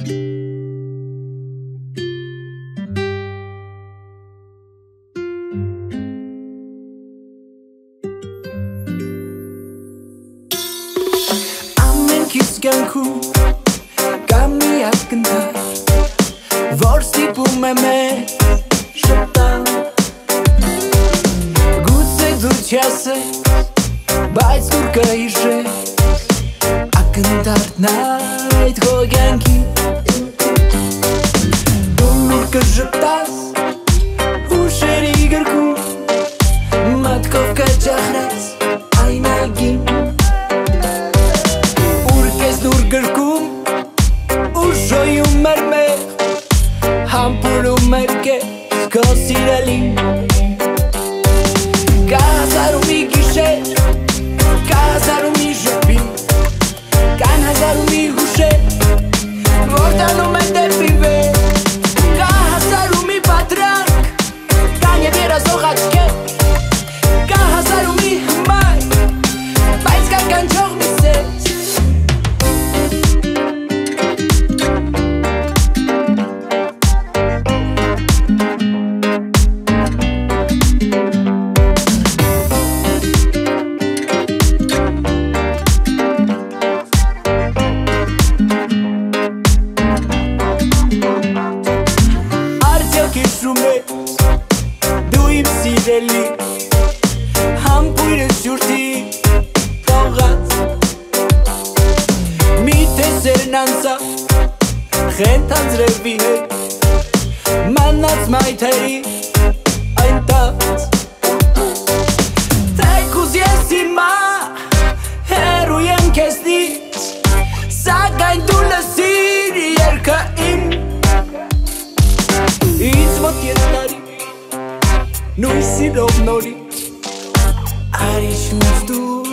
Կյանքու կամ մի ակնթար որ ստիպում է մեզ շփտալ գուցե դու չասես բայց դու կհիշես ակնթարն այդ քո կյանքի դու նոր կժպտաս հուշերի գրքում մատքով կճախրես այնագին Ușoium mermeh Hampulum merkez Că sirelin Casarul mi ghișer Casarul mi jupin Can hazarul mi hușer Vorta lume de pive Casarul mi patran Can je viera zohačke Casarul mi mai Bajska kančoh mi se Դու իմ սիրելի Համբույրս ջուրդի տողած Մի տեսերն անցա Խենթանց ռևի հետ Մանած մայթերի այն տած Թեկուզ ես հիմա Հերու եմ քեզնից Սակայն դու լսիր երգը իմ Ինձ մոտ երկարի Նույսի լով նորի Արիշ ինձ դու